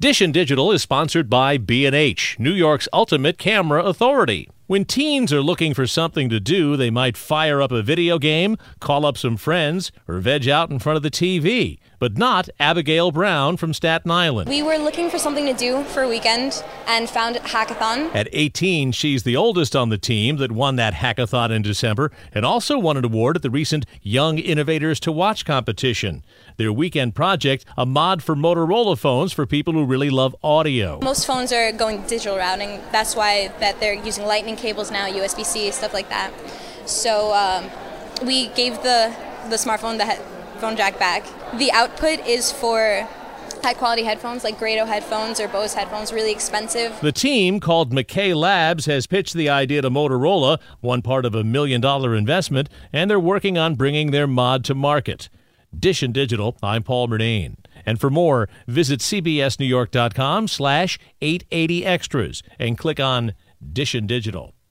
Dish and Digital is sponsored by B&H, New York's ultimate camera authority. When teens are looking for something to do, they might fire up a video game, call up some friends, or veg out in front of the TV. But not Abigail Brown from Staten Island. We were looking for something to do for a weekend and found Hackathon. At 18, she's the oldest on the team that won that hackathon in December and also won an award at the recent Young Innovators to Watch competition. Their weekend project, a mod for Motorola phones for people who really love audio. Most phones are going digital routing. That's why that they're using Lightning cables now, USB-C, stuff like that. So we gave the smartphone the headphone jack back. The output is for high-quality headphones like Grado headphones or Bose headphones, really expensive. The team, called McKay Labs, has pitched the idea to Motorola, one part of $1 million investment, and they're working on bringing their mod to market. Dish and Digital, I'm Paul Murnane. And for more, visit cbsnewyork.com/880extras and click on Dish and Digital.